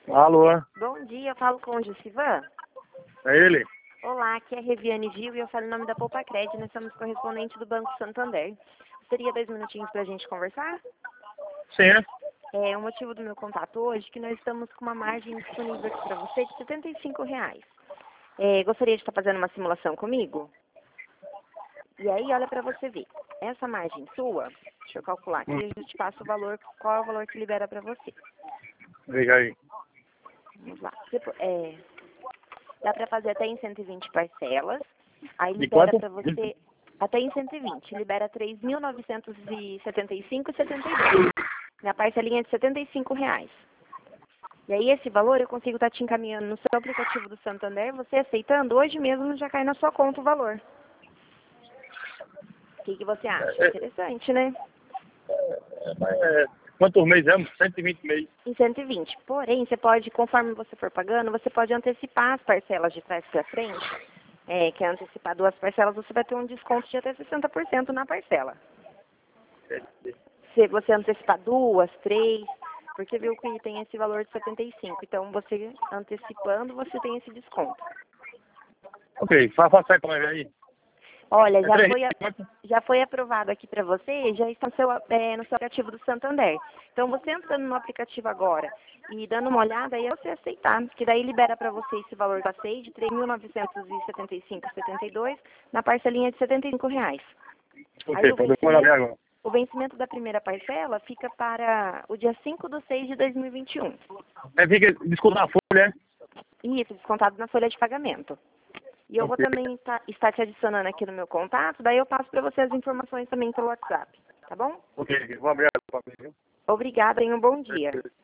Alô, Bom dia, eu falo com o Jussivan. é ele? Olá, aqui é a Reviane Gil e eu falo em nome da Poupa Cred. Nós somos correspondentes do Banco Santander. Teria 2 minutinhos para a gente conversar? Sim, é? O motivo do meu contato hoje é que nós estamos com uma margem disponível aqui para você de R$ 75. Gostaria de estar fazendo uma simulação comigo? E aí, olha para você ver. Essa margem sua, deixa eu calcular aqui, eu te passo o valor, qual é o valor que libera para você. Liga aí. Vamos lá. Dá para fazer até em 120 parcelas. Aí De libera quanto? para você até em 120. Libera 3.975,72. Na parcelinha de R$ 75. E aí esse valor eu consigo estar te encaminhando no seu aplicativo do Santander. Você aceitando, hoje mesmo já cai na sua conta o valor. O que você acha? Interessante, né? Quantos meses é? 120 meses. Em 120. Porém, você pode, conforme você for pagando, você pode antecipar as parcelas de trás para frente. Que é antecipar 2 parcelas, você vai ter um desconto de até 60% na parcela. Se você antecipar 2, 3, porque viu que tem esse valor de 75. Então, você antecipando, você tem esse desconto. Ok, faça aí pra nós ver aí. Olha, Quanto? já foi aprovado aqui para você, já está no seu aplicativo do Santander. Então, você entrando no aplicativo agora e dando uma olhada, aí é você aceitar, que daí libera para você esse valor que eu passei de R$ 3.975,72 na parcelinha de R$ 75. Aí Ok, pode demorar ali agora. o vencimento da primeira parcela fica para o dia 5/6/2021. Fica descontar a folha, é? Isso, descontado na folha de pagamento. E eu vou Ok. também estar te adicionando aqui no meu contato, daí eu passo para você as informações também pelo WhatsApp, tá bom? Ok, vou abrir a pra mim, viu? Obrigada, tenha um bom dia.